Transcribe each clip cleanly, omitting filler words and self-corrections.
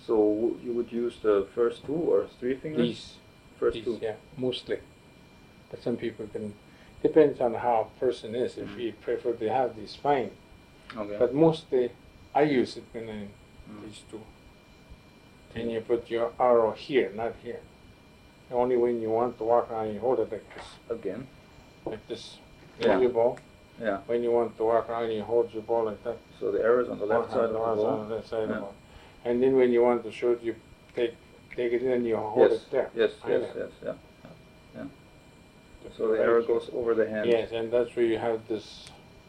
So you would use the first two or three fingers? These, Two? Yeah, mostly. But some people can, depends on how a person is. If he prefer to have these, fine. Okay. But mostly, I use it when I these two. And you put your arrow here, not here. Only when you want to walk around, you hold it like this. Again? Like this. Yeah. Your ball. Yeah. When you want to walk around, you hold your ball like that. So the arrow is on the left side of the ball? On the left side of the ball. And then when you want to shoot, you take it in and you hold it there. Yes, yeah. So the arrow goes over the hand. Yes, and that's where you have this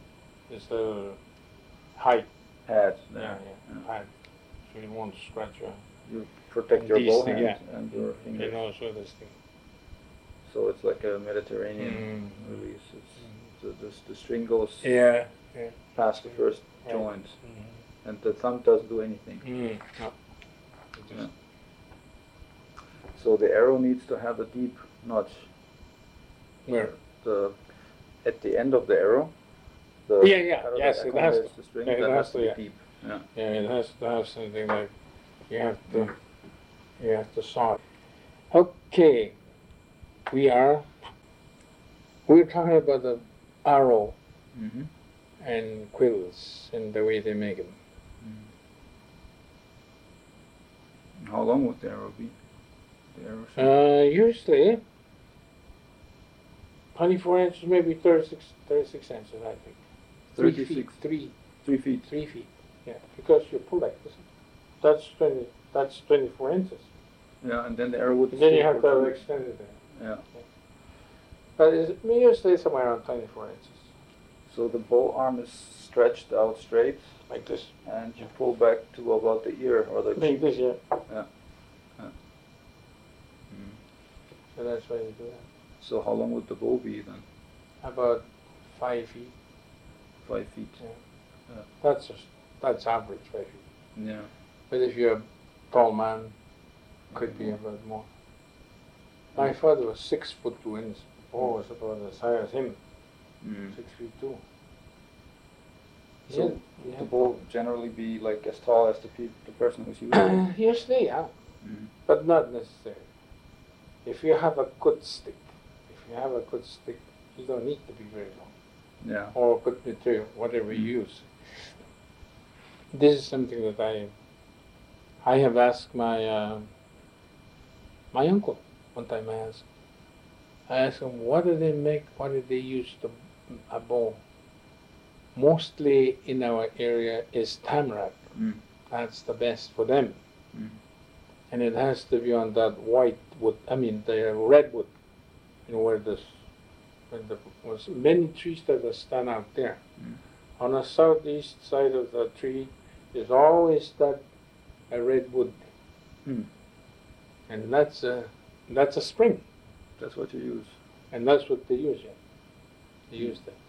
height. Pad. Yeah, pad. So you won't scratch your... You protect your bow hand and your fingers. And also this thing. So it's like a Mediterranean release. It's the string goes past the first joint, and the thumb doesn't do anything. No. Yeah. So the arrow needs to have a deep notch. Where? At the end of the arrow. Yes, it has to. The string, that has to be deep. Yeah, it has to have something like you have to saw it. Okay, we're talking about the arrow and quills and the way they make them. How long would the arrow be? The arrow usually 24 inches, maybe 36 inches, I think. 36. 3 feet. 3 feet. Yeah, because you pull like this. That's 24 inches. Yeah, and then the arrow would. And then you have to extend it there. Yeah. But it usually somewhere around 24 inches. So the bow arm is stretched out straight, like this, and you pull back to about the ear or the like cheek. this, yeah. Yeah. So that's why you do that. So how long would the bow be then? About 5 feet. 5 feet. Yeah. That's average 5 feet. Yeah. But if you're a tall man, could be a bit more. My father was 6'2" inches. Bow was about the size as him. 6 feet 2. So the bow generally be like as tall as the person who's using it? Usually, yeah. But not necessarily. If you have a good stick, you don't need to be very long. Yeah. Or good material, whatever you use. This is something that I have asked my my uncle one time. I asked him, what do they make? What do they use a bow? Mostly in our area is tamarack. That's the best for them. And it has to be on that white wood, the redwood, where there's many trees that stand out there. On the southeast side of the tree is always a redwood. And that's a spring. That's what you use. And that's what they use, They use that.